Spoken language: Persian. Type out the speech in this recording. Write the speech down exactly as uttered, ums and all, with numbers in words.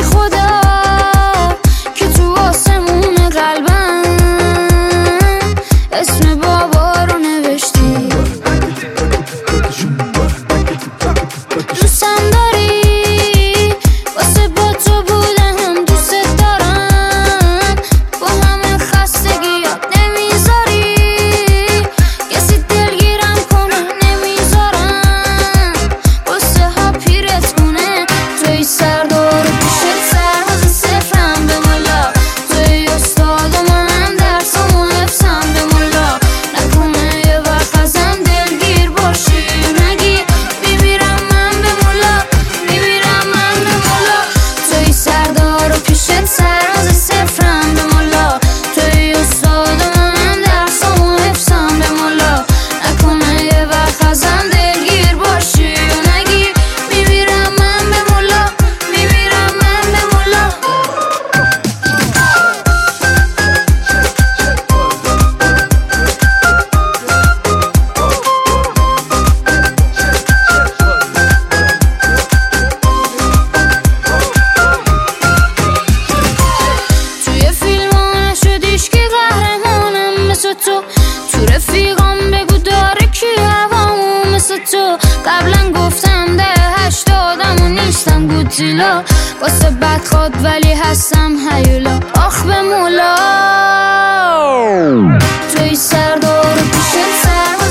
خدا که تو آسمون قلبم اسم بابا رو نوشتی. دوستم داری واسه با تو بودم، دوست دارم با همه خستگیات نمیذاری کسی دلگیرم کنه، نمیذارم واسه ها پیرت کنه. توی سردار و پیشت سرباز صفرم به ملا، توی استاد و منم درسم و حفظم به ملا. نکنه یه وقت ازم دلگیر باشی نگی میمیرم من به ملا، میمیرم من به ملا. توی سردار و پیشت سرباز صفرم به ملا، توی استاد و منم درسم و حفظم به ملا. نکنه یه وقت ازم دلگیر باشی و نگی میمیرم من به ملا، میمیرم من به ملا. توی فیلم ها نشدیش که قهرمانم مثل تو، تو رفیقام بگو داره کی هوامو مثل تو. قبلا گفتم ده هشتادم و نیستم گوتیلا، واسه بدخواد ولی هستم هیولا. آخ به مولا توی سردار و پیشت سر